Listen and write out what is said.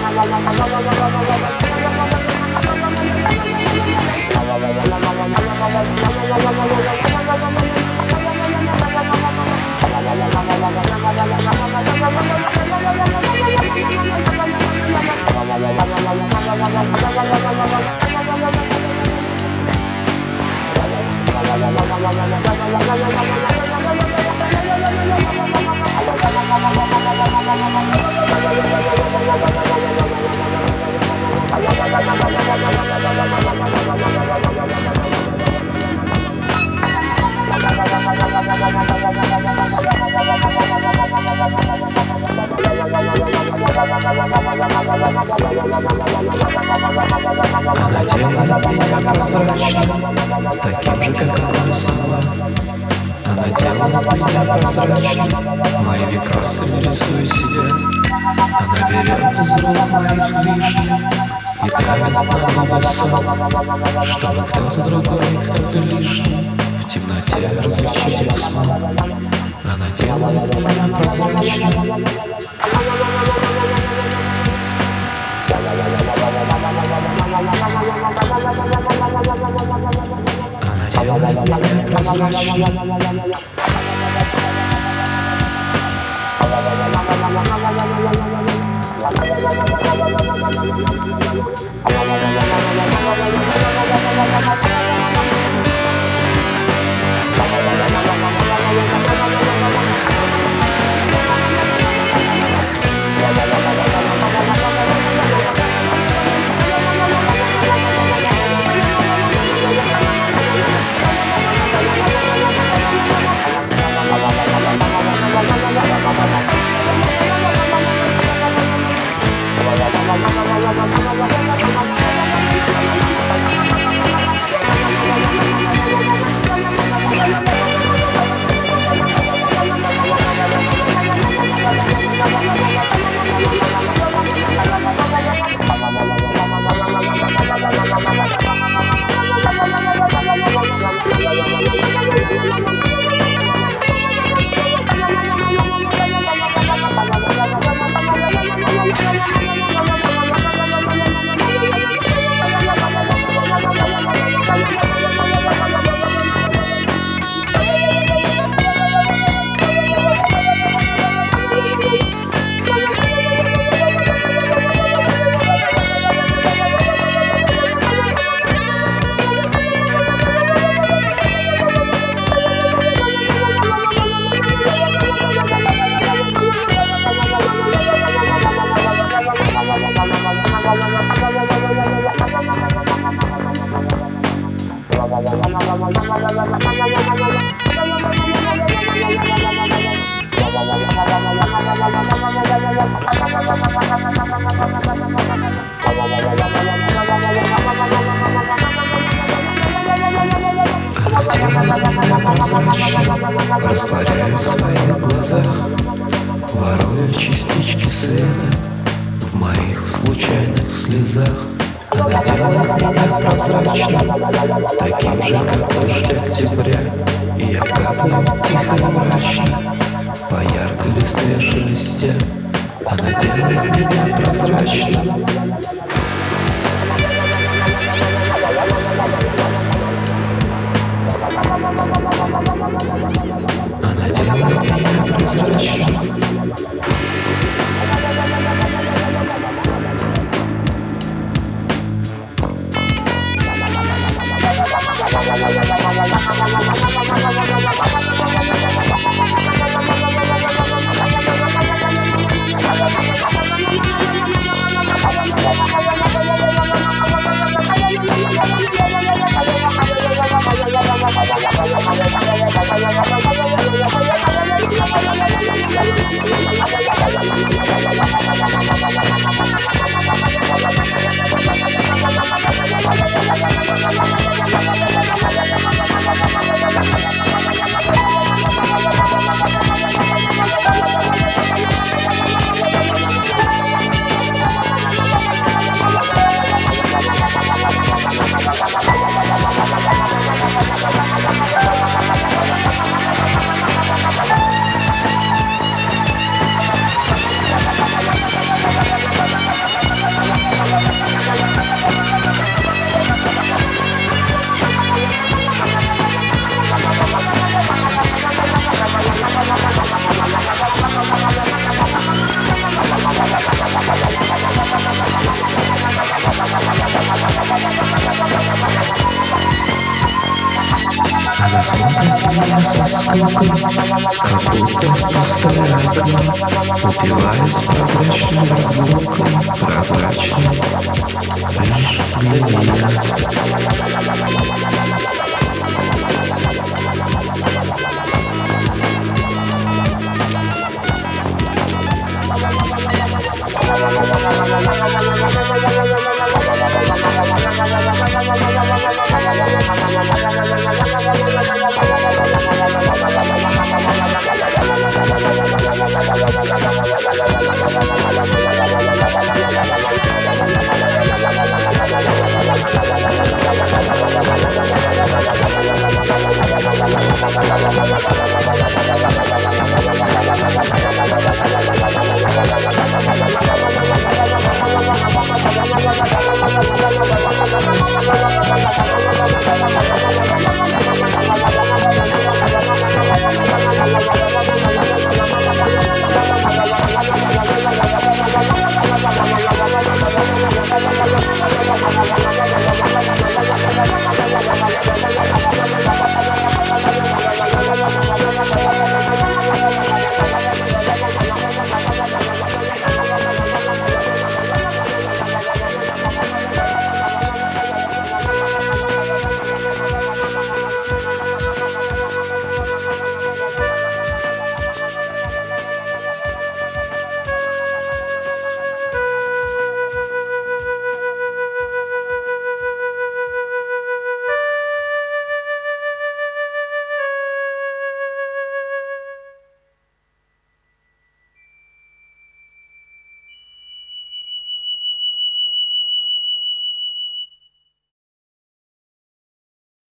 Она делает меня прозрачным, таким же, как она сама. Она делает меня прозрачным, моими красками рисуя себя. Она берет из рук моих вишни и давит на губы сок, чтобы кто-то другой, кто-то лишний в темноте различить их смог. Она делает меня прозрачным. Она делает меня прозрачным. Растворяю в своих глазах, ворую частички света в моих случайных слезах. Она делает меня прозрачным, таким же, как дождь октября. И я капаю тихо и мрачно по яркой листве шелестя. Она делает меня прозрачным. Она делает меня прозрачным. меня со скукой, как будто пустое окно. Упиваюсь прозрачной разлукой, прозрачной лишь для меня.